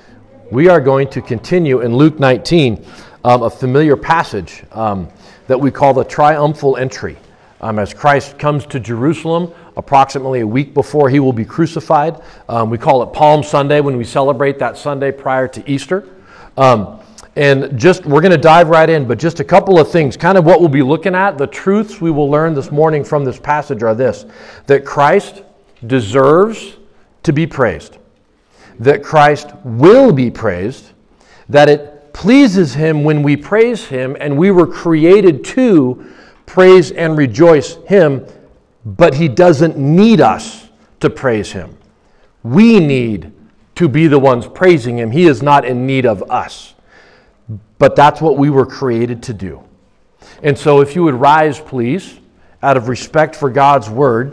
We are going to continue in Luke 19, a familiar passage that we call the triumphal entry. As Christ comes to Jerusalem approximately a week before he will be crucified. We call it Palm Sunday when we celebrate that Sunday prior to Easter. And we're going to dive right in, but just a couple of things, kind of what we'll be looking at. The truths we will learn this morning from this passage are this: that Christ deserves to be praised, that Christ will be praised, that it pleases him when we praise him, and we were created to praise and rejoice him, but he doesn't need us to praise him. We need to be the ones praising him. He is not in need of us. But that's what we were created to do. And so if you would rise, please, out of respect for God's word,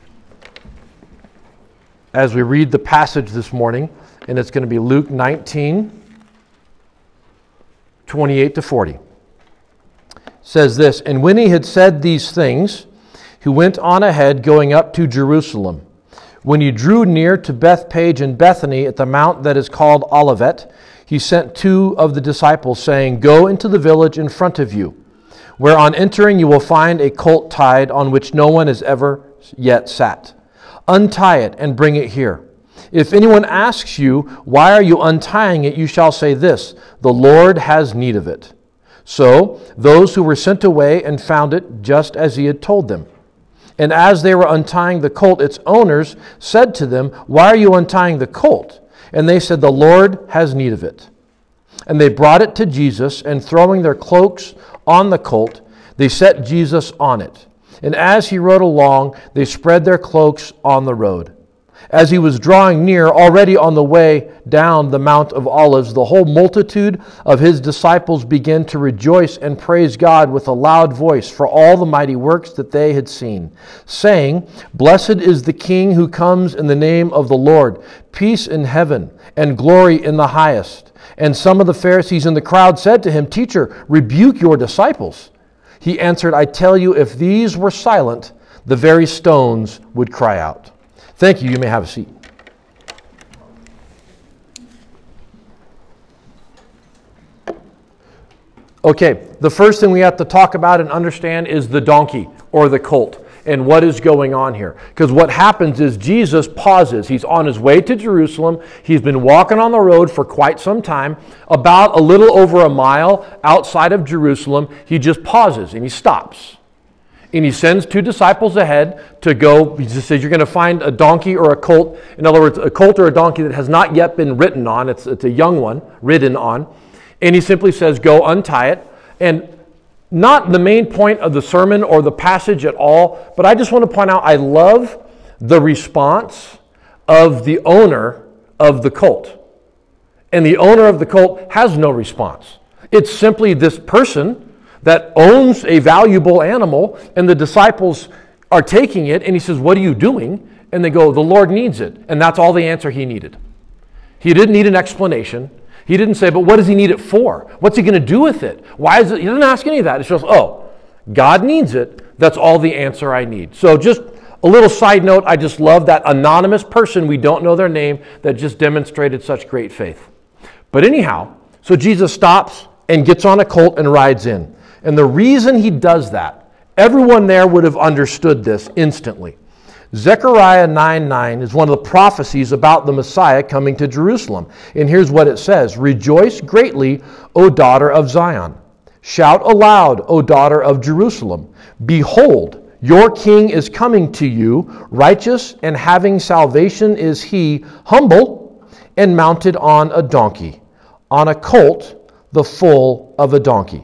as we read the passage this morning, and it's going to be Luke 19, 28 to 40. It says this: "And when he had said these things, he went on ahead, going up to Jerusalem. When he drew near to Bethphage and Bethany at the mount that is called Olivet, he sent two of the disciples, saying, 'Go into the village in front of you, where on entering you will find a colt tied, on which no one has ever yet sat. Untie it and bring it here. If anyone asks you, why are you untying it, you shall say this: the Lord has need of it.' So those who were sent away and found it just as he had told them. And as they were untying the colt, its owners said to them, 'Why are you untying the colt?' And they said, 'The Lord has need of it.' And they brought it to Jesus, and throwing their cloaks on the colt, they set Jesus on it. And as he rode along, they spread their cloaks on the road. As he was drawing near, already on the way down the Mount of Olives, the whole multitude of his disciples began to rejoice and praise God with a loud voice for all the mighty works that they had seen, saying, 'Blessed is the King who comes in the name of the Lord, peace in heaven and glory in the highest.' And some of the Pharisees in the crowd said to him, 'Teacher, rebuke your disciples.' He answered, 'I tell you, if these were silent, the very stones would cry out.'" Thank you. You may have a seat. Okay, the first thing we have to talk about and understand is the donkey or the colt and what is going on here. Because what happens is Jesus pauses. He's on his way to Jerusalem. He's been walking on the road for quite some time, about a little over a mile outside of Jerusalem. He just pauses and he stops. And he sends two disciples ahead to go. He just says, "You're going to find a donkey or a colt." In other words, a colt or a donkey that has not yet been ridden on. It's a young one, ridden on. And he simply says, "Go untie it." And not the main point of the sermon or the passage at all, but I just want to point out, I love the response of the owner of the colt. And the owner of the colt has no response. It's simply this person that owns a valuable animal, and the disciples are taking it, and he says, "What are you doing?" And they go, "The Lord needs it." And that's all the answer he needed. He didn't need an explanation. He didn't say, "But what does he need it for? What's he going to do with it? Why is it?" He didn't ask any of that. It's just, "Oh, God needs it. That's all the answer I need." So just a little side note, I just love that anonymous person, we don't know their name, that just demonstrated such great faith. But anyhow, so Jesus stops and gets on a colt and rides in. And the reason he does that, everyone there would have understood this instantly. Zechariah 9:9 is one of the prophecies about the Messiah coming to Jerusalem. And here's what it says: "Rejoice greatly, O daughter of Zion. Shout aloud, O daughter of Jerusalem. Behold, your king is coming to you. Righteous and having salvation is he, humble and mounted on a donkey, on a colt, the foal of a donkey."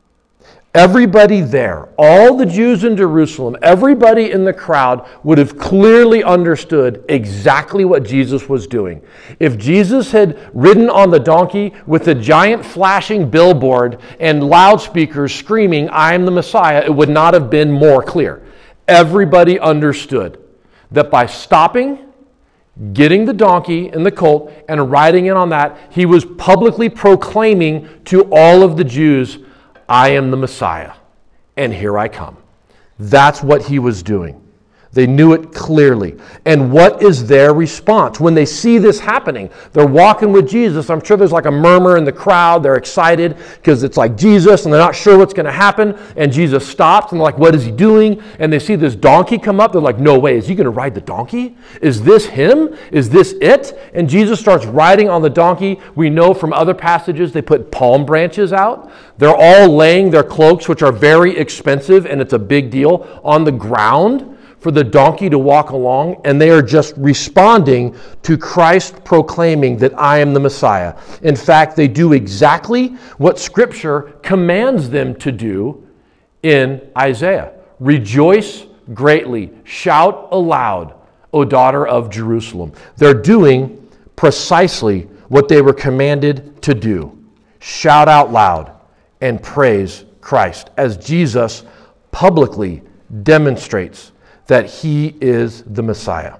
Everybody there, all the Jews in Jerusalem, everybody in the crowd would have clearly understood exactly what Jesus was doing. If Jesus had ridden on the donkey with a giant flashing billboard and loudspeakers screaming, "I am the Messiah," it would not have been more clear. Everybody understood that by stopping, getting the donkey and the colt and riding in on that, he was publicly proclaiming to all of the Jews, "I am the Messiah, and here I come." That's what he was doing. They knew it clearly. And what is their response when they see this happening? They're walking with Jesus. I'm sure there's like a murmur in the crowd. They're excited because it's like Jesus and they're not sure what's going to happen. And Jesus stops and they're like, what is he doing? And they see this donkey come up. They're like, no way. Is he going to ride the donkey? Is this him? Is this it? And Jesus starts riding on the donkey. We know from other passages they put palm branches out. They're all laying their cloaks, which are very expensive, and it's a big deal, on the ground for the donkey to walk along, and they are just responding to Christ proclaiming that I am the Messiah. In fact, they do exactly what Scripture commands them to do in Isaiah. Rejoice greatly, shout aloud, O daughter of Jerusalem. They're doing precisely what they were commanded to do. Shout out loud and praise Christ as Jesus publicly demonstrates that he is the Messiah.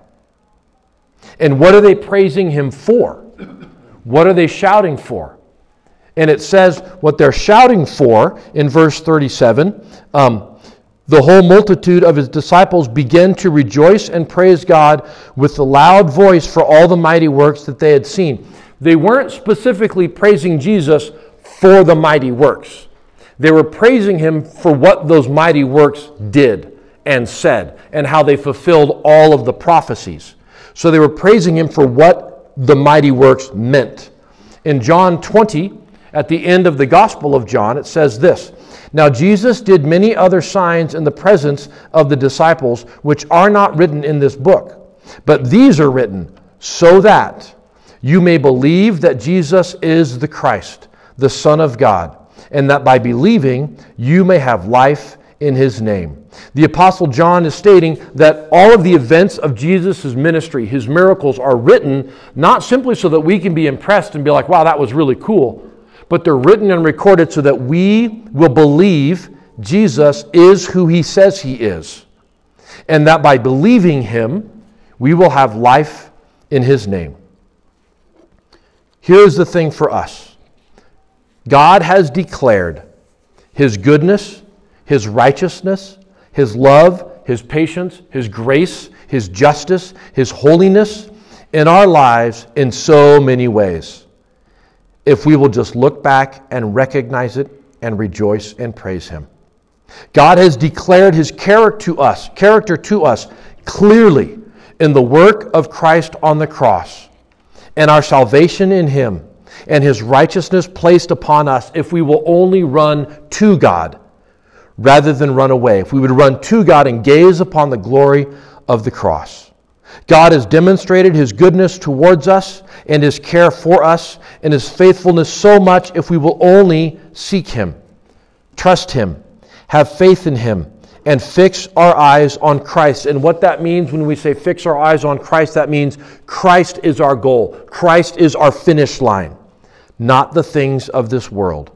And what are they praising him for? What are they shouting for? And it says what they're shouting for in verse 37, the whole multitude of his disciples began to rejoice and praise God with a loud voice for all the mighty works that they had seen. They weren't specifically praising Jesus for the mighty works. They were praising him for what those mighty works did and said, and how they fulfilled all of the prophecies. So they were praising him for what the mighty works meant. In John 20, at the end of the Gospel of John, it says this, Now Jesus did many other signs in the presence of the disciples, which are not written in this book. But these are written so that you may believe that Jesus is the Christ, the Son of God, and that by believing you may have life in his name. The Apostle John is stating that all of the events of Jesus' ministry, his miracles, are written not simply so that we can be impressed and be like, wow, that was really cool, but they're written and recorded so that we will believe Jesus is who he says he is, and that by believing him, we will have life in his name. Here's the thing for us. God has declared his goodness, his righteousness, his love, his patience, his grace, his justice, his holiness in our lives in so many ways. If we will just look back and recognize it and rejoice and praise him. God has declared his character to us clearly in the work of Christ on the cross and our salvation in him and his righteousness placed upon us if we will only run to God rather than run away. If we would run to God and gaze upon the glory of the cross. God has demonstrated his goodness towards us and his care for us and his faithfulness so much if we will only seek him, trust him, have faith in him, and fix our eyes on Christ. And what that means when we say fix our eyes on Christ, that means Christ is our goal. Christ is our finish line, not the things of this world.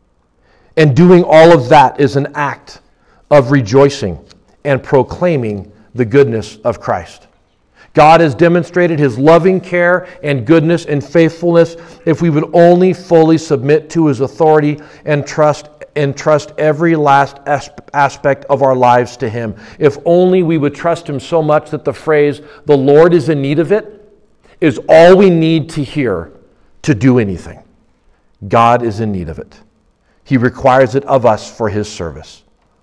And doing all of that is an act of rejoicing and proclaiming the goodness of Christ. God has demonstrated his loving care and goodness and faithfulness if we would only fully submit to his authority and trust every last aspect of our lives to him. If only we would trust him so much that the phrase, the Lord is in need of it, is all we need to hear to do anything. God is in need of it. He requires it of us for his service.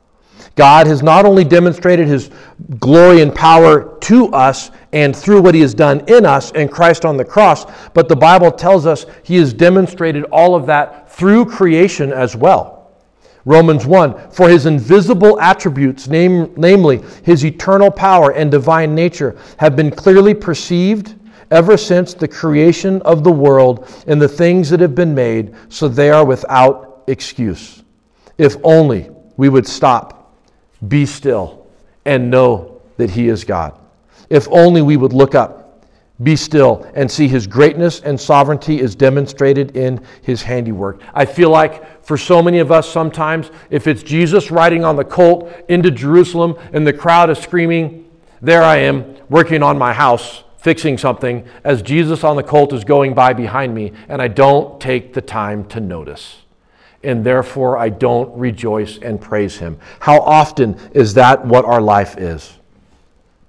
God has not only demonstrated his glory and power to us and through what he has done in us and Christ on the cross, but the Bible tells us he has demonstrated all of that through creation as well. Romans 1, for his invisible attributes, namely his eternal power and divine nature, have been clearly perceived ever since the creation of the world and the things that have been made, so they are without excuse. If only we would stop, be still, and know that he is God. If only we would look up, be still, and see his greatness and sovereignty is demonstrated in his handiwork. I feel like for so many of us sometimes, if it's Jesus riding on the colt into Jerusalem and the crowd is screaming, there I am working on my house, fixing something, as Jesus on the colt is going by behind me, and I don't take the time to notice. And therefore I don't rejoice and praise him. How often is that what our life is?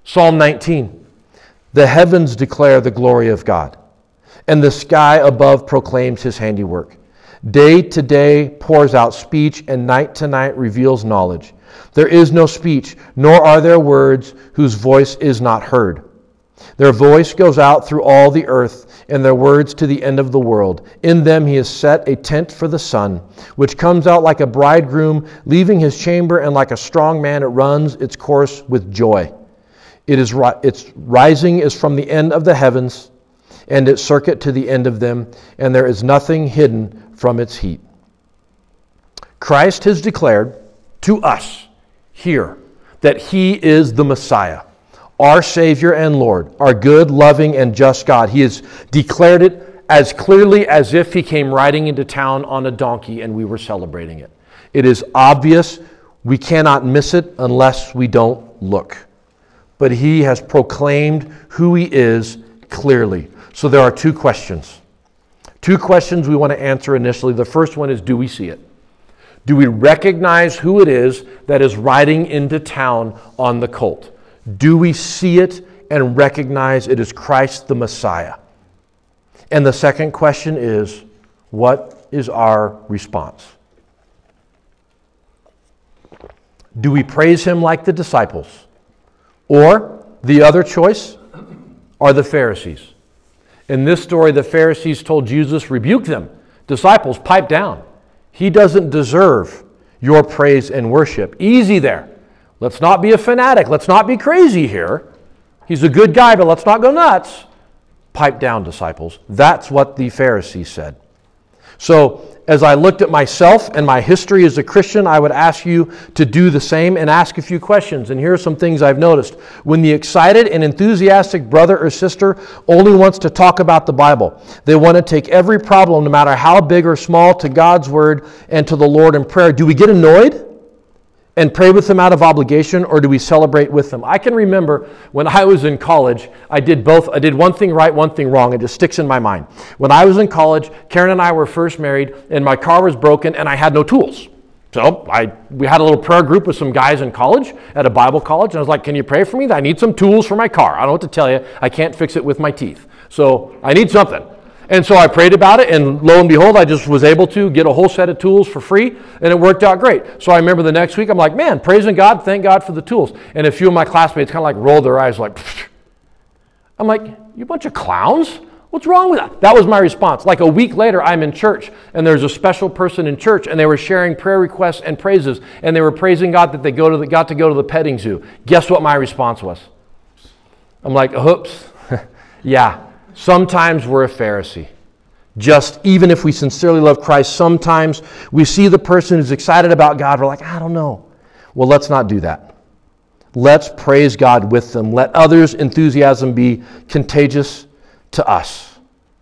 Psalm 19. The heavens declare the glory of God, and the sky above proclaims his handiwork. Day to day pours out speech, and night to night reveals knowledge. There is no speech, nor are there words whose voice is not heard. Their voice goes out through all the earth, and their words to the end of the world. In them he has set a tent for the sun, which comes out like a bridegroom, leaving his chamber, and like a strong man it runs its course with joy. Its rising is from the end of the heavens, and its circuit to the end of them, and there is nothing hidden from its heat. Christ has declared to us here that he is the Messiah, our Savior and Lord, our good, loving, and just God. He has declared it as clearly as if he came riding into town on a donkey and we were celebrating it. It is obvious. We cannot miss it unless we don't look. But he has proclaimed who he is clearly. So there are two questions. Two questions we want to answer initially. The first one is, do we see it? Do we recognize who it is that is riding into town on the colt? Do we see it and recognize it is Christ the Messiah? And the second question is, what is our response? Do we praise him like the disciples? Or the other choice are the Pharisees. In this story, the Pharisees told Jesus, rebuke them. Disciples, pipe down. He doesn't deserve your praise and worship. Easy there. Let's not be a fanatic. Let's not be crazy here. He's a good guy, but let's not go nuts. Pipe down, disciples. That's what the Pharisees said. So, as I looked at myself and my history as a Christian, I would ask you to do the same and ask a few questions. And here are some things I've noticed. When the excited and enthusiastic brother or sister only wants to talk about the Bible, they want to take every problem, no matter how big or small, to God's Word and to the Lord in prayer. Do we get annoyed and pray with them out of obligation, or do we celebrate with them? I can remember when I was in college, I did both. I did one thing right, one thing wrong. It just sticks in my mind. When I was in college, Karen and I were first married, and my car was broken, and I had no tools. So we had a little prayer group with some guys in college, at a Bible college, and I was like, can you pray for me? I need some tools for my car. I don't know what to tell you. I can't fix it with my teeth. So I need something. And so I prayed about it, and lo and behold, I just was able to get a whole set of tools for free, and it worked out great. So I remember the next week, I'm like, man, praising God, thank God for the tools. And a few of my classmates kind of like rolled their eyes like, pfft. I'm like, you bunch of clowns? What's wrong with that? That was my response. Like a week later, I'm in church, and there's a special person in church, and they were sharing prayer requests and praises, and they were praising God that they got to go to the petting zoo. Guess what my response was? I'm like, oops, yeah. Sometimes we're a Pharisee. Just even if we sincerely love Christ, sometimes we see the person who's excited about God, we're like, I don't know. Well, let's not do that. Let's praise God with them. Let others' enthusiasm be contagious to us.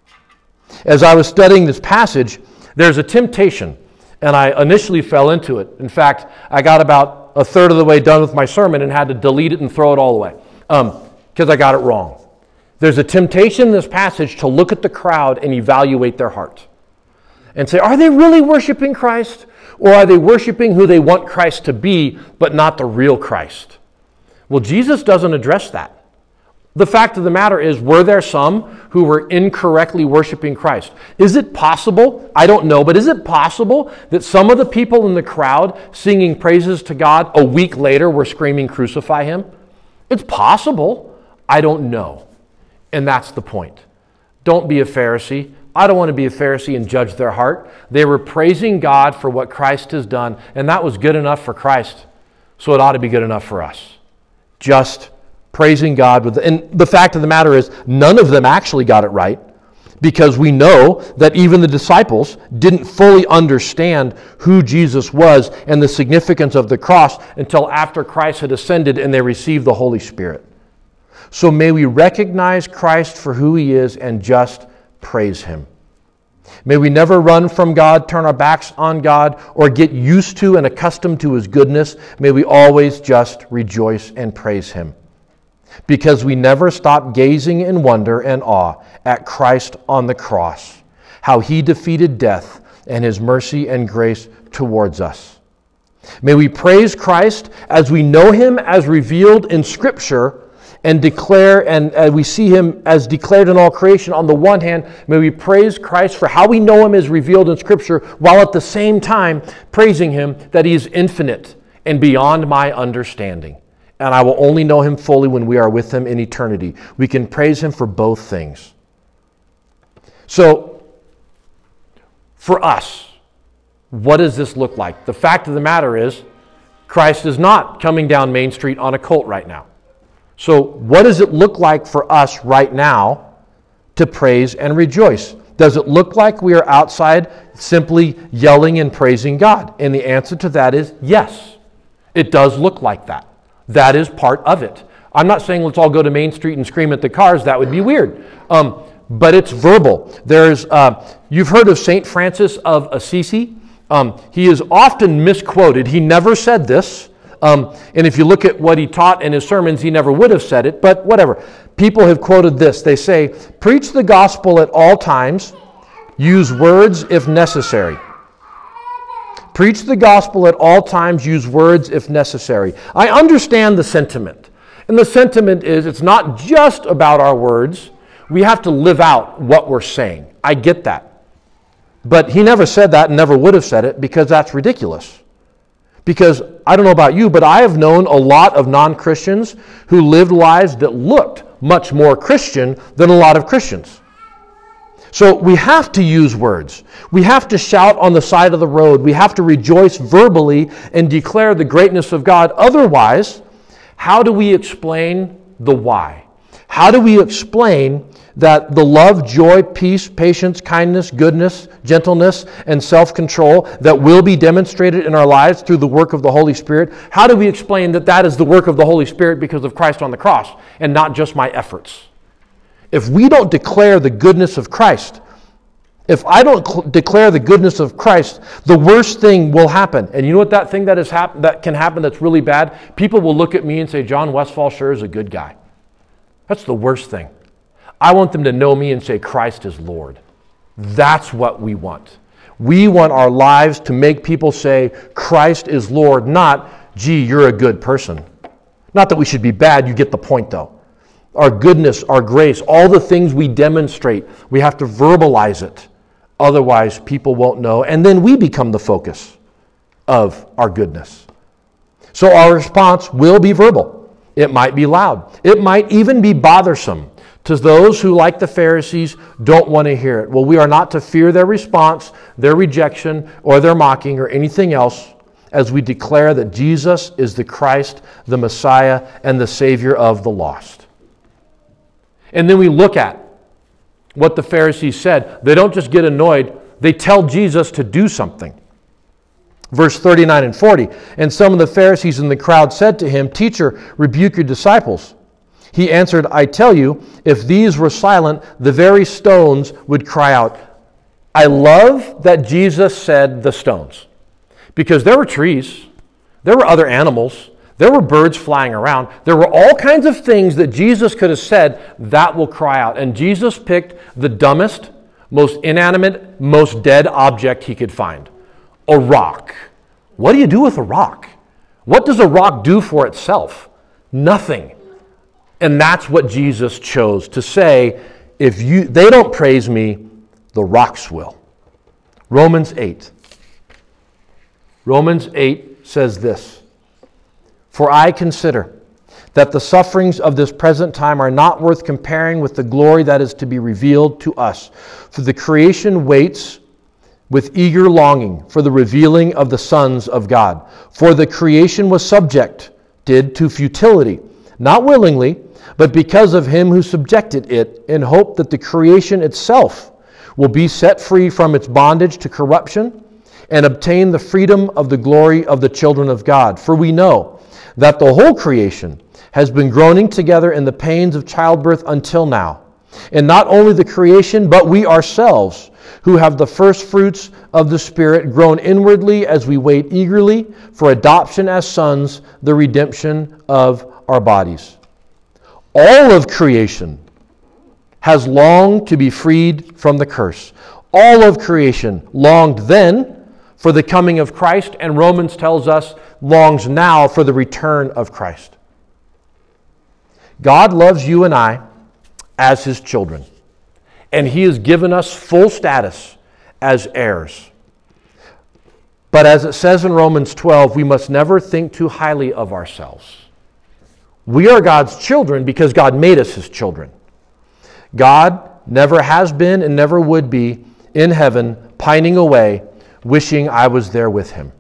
As I was studying this passage, there's a temptation, and I initially fell into it. In fact, I got about a third of the way done with my sermon and had to delete it and throw it all away because I got it wrong. There's a temptation in this passage to look at the crowd and evaluate their heart and say, are they really worshiping Christ? Or are they worshiping who they want Christ to be, but not the real Christ? Well, Jesus doesn't address that. The fact of the matter is, were there some who were incorrectly worshiping Christ? Is it possible? I don't know, but is it possible that some of the people in the crowd singing praises to God a week later were screaming, crucify him? It's possible. I don't know. And that's the point. Don't be a Pharisee. I don't want to be a Pharisee and judge their heart. They were praising God for what Christ has done, and that was good enough for Christ, so it ought to be good enough for us. Just praising God. And the fact of the matter is, none of them actually got it right, because we know that even the disciples didn't fully understand who Jesus was and the significance of the cross until after Christ had ascended and they received the Holy Spirit. So may we recognize Christ for who he is and just praise him. May we never run from God, turn our backs on God, or get used to and accustomed to his goodness. May we always just rejoice and praise him, because we never stop gazing in wonder and awe at Christ on the cross, how he defeated death and his mercy and grace towards us. May we praise Christ as we know him as revealed in Scripture, and declare, and we see him as declared in all creation. On the one hand, may we praise Christ for how we know him as revealed in Scripture, while at the same time praising him that he is infinite and beyond my understanding. And I will only know him fully when we are with him in eternity. We can praise him for both things. So, for us, what does this look like? The fact of the matter is, Christ is not coming down Main Street on a colt right now. So what does it look like for us right now to praise and rejoice? Does it look like we are outside simply yelling and praising God? And the answer to that is yes. It does look like that. That is part of it. I'm not saying let's all go to Main Street and scream at the cars. That would be weird. But it's verbal. You've heard of St. Francis of Assisi. He is often misquoted. He never said this. And if you look at what he taught in his sermons, he never would have said it, but whatever. People have quoted this. They say, preach the gospel at all times, use words if necessary. Preach the gospel at all times, use words if necessary. I understand the sentiment. And the sentiment is it's not just about our words. We have to live out what we're saying. I get that. But he never said that and never would have said it because that's ridiculous. Because I don't know about you, but I have known a lot of non-Christians who lived lives that looked much more Christian than a lot of Christians. So we have to use words. We have to shout on the side of the road. We have to rejoice verbally and declare the greatness of God. Otherwise, how do we explain the why? How do we explain that the love, joy, peace, patience, kindness, goodness, gentleness, and self-control that will be demonstrated in our lives through the work of the Holy Spirit, how do we explain that that is the work of the Holy Spirit because of Christ on the cross and not just my efforts? If we don't declare the goodness of Christ, if I don't declare the goodness of Christ, the worst thing will happen. And you know what that thing that can happen that's really bad? People will look at me and say, John Westfall sure is a good guy. That's the worst thing. I want them to know me and say, Christ is Lord. That's what we want. We want our lives to make people say, Christ is Lord, not, gee, you're a good person. Not that we should be bad, you get the point though. Our goodness, our grace, all the things we demonstrate, we have to verbalize it. Otherwise, people won't know, and then we become the focus of our goodness. So our response will be verbal. It might be loud. It might even be bothersome to those who, like the Pharisees, don't want to hear it. Well, we are not to fear their response, their rejection, or their mocking, or anything else, as we declare that Jesus is the Christ, the Messiah, and the Savior of the lost. And then we look at what the Pharisees said. They don't just get annoyed, they tell Jesus to do something. Verse 39 and 40, and some of the Pharisees in the crowd said to him, Teacher, rebuke your disciples. He answered, I tell you, if these were silent, the very stones would cry out. I love that Jesus said the stones, because there were trees, there were other animals, there were birds flying around, there were all kinds of things that Jesus could have said that will cry out. And Jesus picked the dumbest, most inanimate, most dead object he could find. A rock. What do you do with a rock? What does a rock do for itself? Nothing. And that's what Jesus chose to say, if they don't praise me, the rocks will. Romans 8. Romans 8 says this, For I consider that the sufferings of this present time are not worth comparing with the glory that is to be revealed to us. For the creation waits with eager longing for the revealing of the sons of God. For the creation was subjected to futility, not willingly, but because of him who subjected it, in hope that the creation itself will be set free from its bondage to corruption and obtain the freedom of the glory of the children of God. For we know that the whole creation has been groaning together in the pains of childbirth until now. And not only the creation, but we ourselves, who have the first fruits of the Spirit, groan inwardly as we wait eagerly for adoption as sons, the redemption of our bodies. All of creation has longed to be freed from the curse. All of creation longed then for the coming of Christ, and Romans tells us longs now for the return of Christ. God loves you and I as His children, and He has given us full status as heirs. But as it says in Romans 12, we must never think too highly of ourselves. We are God's children because God made us His children. God never has been and never would be in heaven, pining away, wishing I was there with Him.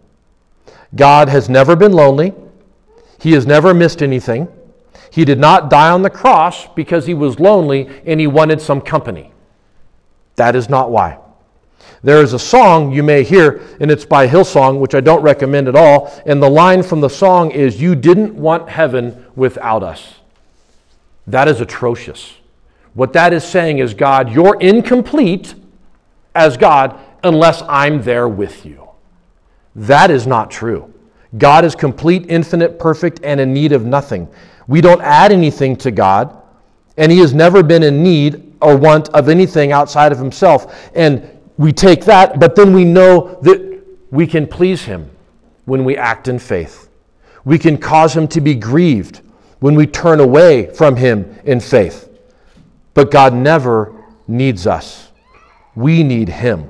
God has never been lonely. He has never missed anything. He did not die on the cross because He was lonely and He wanted some company. That is not why. There is a song you may hear, and it's by Hillsong, which I don't recommend at all, and the line from the song is, "You didn't want heaven without us." That is atrocious. What that is saying is, God, you're incomplete as God unless I'm there with you. That is not true. God is complete, infinite, perfect, and in need of nothing. We don't add anything to God, and He has never been in need or want of anything outside of Himself. And we take that, but then we know that we can please Him when we act in faith. We can cause Him to be grieved when we turn away from Him in faith. But God never needs us. We need Him.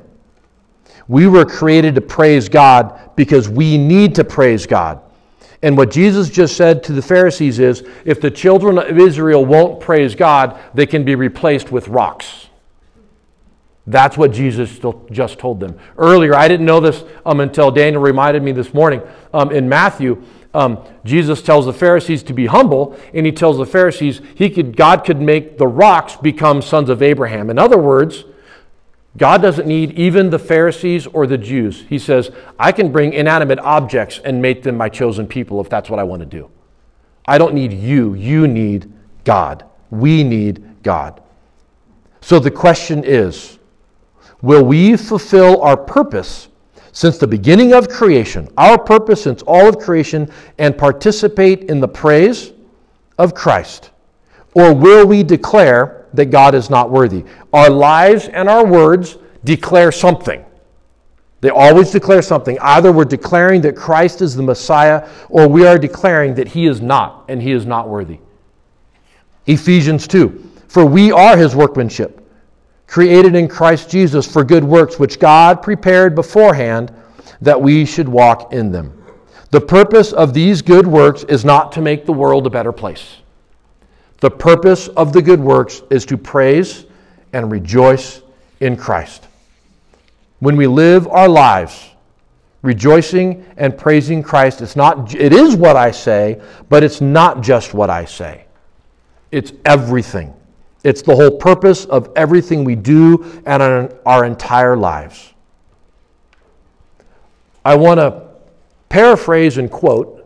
We were created to praise God because we need to praise God. And what Jesus just said to the Pharisees is, if the children of Israel won't praise God, they can be replaced with rocks. That's what Jesus just told them. Earlier, I didn't know this until Daniel reminded me this morning. In Matthew, Jesus tells the Pharisees to be humble, and He tells the Pharisees God could make the rocks become sons of Abraham. In other words, God doesn't need even the Pharisees or the Jews. He says, I can bring inanimate objects and make them my chosen people if that's what I want to do. I don't need you. You need God. We need God. So the question is, will we fulfill our purpose since the beginning of creation, our purpose since all of creation, and participate in the praise of Christ? Or will we declare that God is not worthy? Our lives and our words declare something. They always declare something. Either we're declaring that Christ is the Messiah, or we are declaring that He is not, and He is not worthy. Ephesians 2, for we are His workmanship, created in Christ Jesus for good works, which God prepared beforehand that we should walk in them. The purpose of these good works is not to make the world a better place. The purpose of the good works is to praise and rejoice in Christ. When we live our lives rejoicing and praising Christ, it is what I say, but it's not just what I say. It's everything. It's the whole purpose of everything we do and our entire lives. I want to paraphrase and quote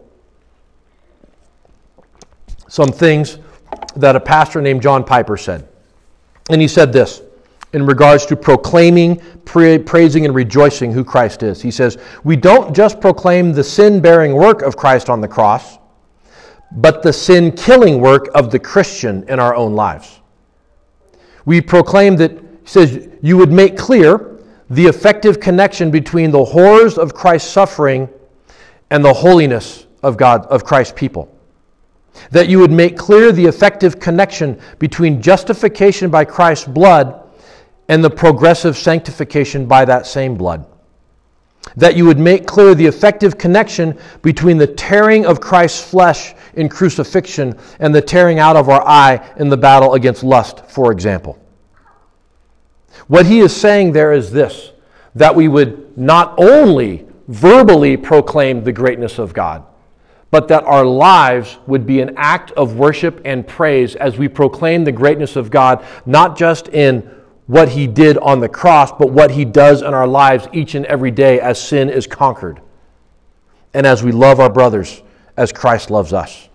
some things that a pastor named John Piper said. And he said this in regards to proclaiming, praising, and rejoicing who Christ is. He says, we don't just proclaim the sin-bearing work of Christ on the cross, but the sin-killing work of the Christian in our own lives. We proclaim that, he says, you would make clear the effective connection between the horrors of Christ's suffering and the holiness of God, of Christ's people. That you would make clear the effective connection between justification by Christ's blood and the progressive sanctification by that same blood. That you would make clear the effective connection between the tearing of Christ's flesh in crucifixion and the tearing out of our eye in the battle against lust, for example. What he is saying there is this, that we would not only verbally proclaim the greatness of God, but that our lives would be an act of worship and praise as we proclaim the greatness of God, not just in what He did on the cross, but what He does in our lives each and every day as sin is conquered, and as we love our brothers as Christ loves us.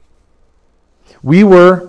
Let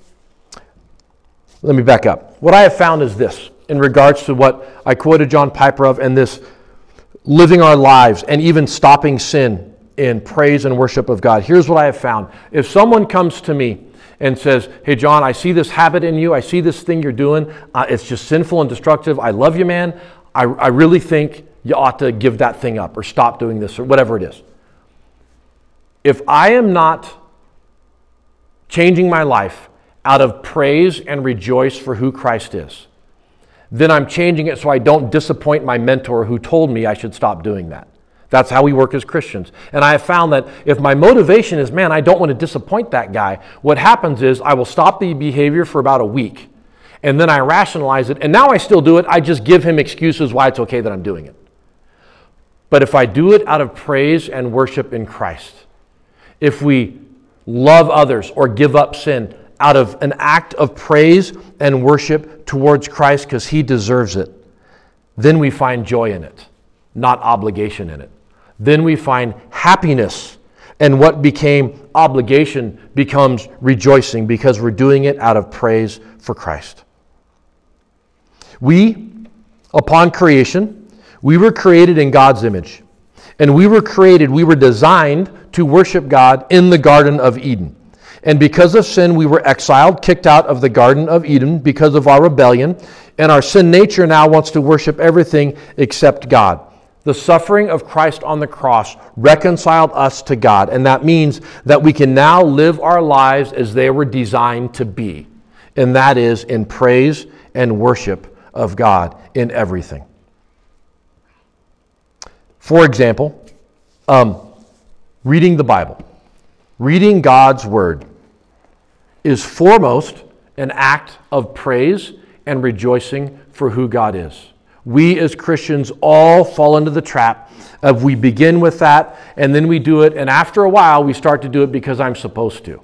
me back up. What I have found is this, in regards to what I quoted John Piper of, and this living our lives and even stopping sin in praise and worship of God. Here's what I have found. If someone comes to me and says, hey John, I see this habit in you, I see this thing you're doing, it's just sinful and destructive, I love you, man, I really think you ought to give that thing up or stop doing this or whatever it is. If I am not changing my life out of praise and rejoice for who Christ is, then I'm changing it so I don't disappoint my mentor who told me I should stop doing that. That's how we work as Christians. And I have found that if my motivation is, man, I don't want to disappoint that guy, what happens is I will stop the behavior for about a week, and then I rationalize it, and now I still do it. I just give him excuses why it's okay that I'm doing it. But if I do it out of praise and worship in Christ, if we love others or give up sin out of an act of praise and worship towards Christ because he deserves it, then we find joy in it, not obligation in it. Then we find happiness, and what became obligation becomes rejoicing because we're doing it out of praise for Christ. We, upon creation, we were created in God's image. And we were designed to worship God in the Garden of Eden. And because of sin, we were exiled, kicked out of the Garden of Eden because of our rebellion. And our sin nature now wants to worship everything except God. The suffering of Christ on the cross reconciled us to God. And that means that we can now live our lives as they were designed to be. And that is in praise and worship of God in everything. For example, reading the Bible, reading God's Word is foremost an act of praise and rejoicing for who God is. We as Christians all fall into the trap of we begin with that and then we do it, and after a while we start to do it because I'm supposed to.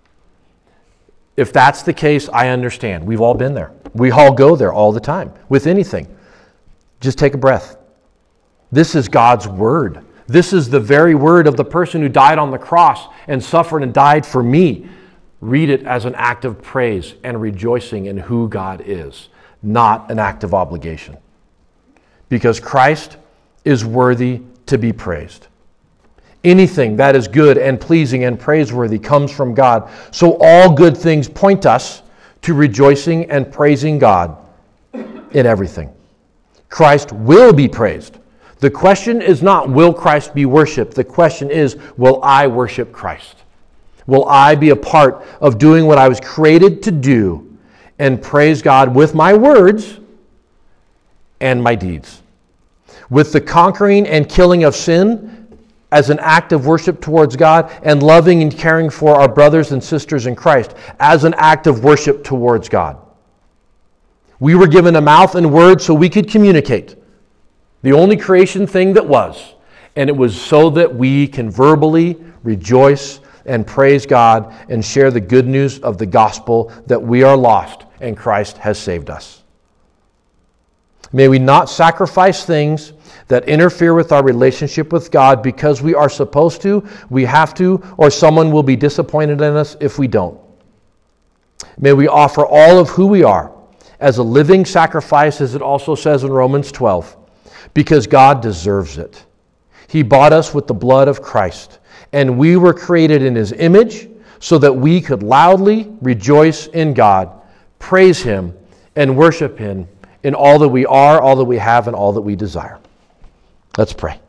If that's the case, I understand. We've all been there. We all go there all the time with anything. Just take a breath. This is God's Word. This is the very word of the person who died on the cross and suffered and died for me. Read it as an act of praise and rejoicing in who God is, not an act of obligation. Because Christ is worthy to be praised. Anything that is good and pleasing and praiseworthy comes from God. So all good things point us to rejoicing and praising God in everything. Christ will be praised. The question is not, will Christ be worshiped? The question is, will I worship Christ? Will I be a part of doing what I was created to do and praise God with my words and my deeds? With the conquering and killing of sin as an act of worship towards God, and loving and caring for our brothers and sisters in Christ as an act of worship towards God. We were given a mouth and words so we could communicate. The only creation thing that was. And it was so that we can verbally rejoice and praise God and share the good news of the gospel that we are lost and Christ has saved us. May we not sacrifice things that interfere with our relationship with God because we are supposed to, we have to, or someone will be disappointed in us if we don't. May we offer all of who we are as a living sacrifice, as it also says in Romans 12, because God deserves it. He bought us with the blood of Christ, and we were created in His image so that we could loudly rejoice in God, praise Him, and worship Him in all that we are, all that we have, and all that we desire. Let's pray.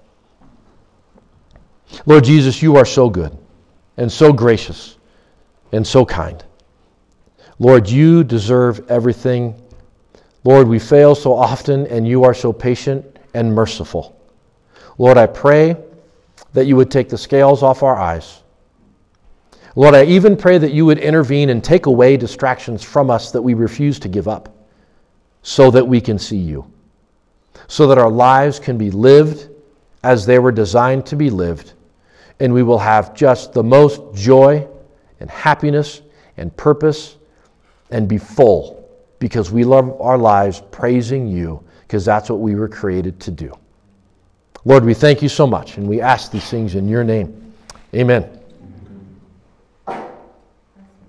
Lord Jesus, you are so good and so gracious and so kind. Lord, you deserve everything. Lord, we fail so often, and you are so patient and merciful. Lord, I pray that you would take the scales off our eyes. Lord, I even pray that you would intervene and take away distractions from us that we refuse to give up so that we can see you, so that our lives can be lived as they were designed to be lived, and we will have just the most joy and happiness and purpose and be full because we love our lives praising you, because that's what we were created to do. Lord, we thank you so much, and we ask these things in your name. Amen.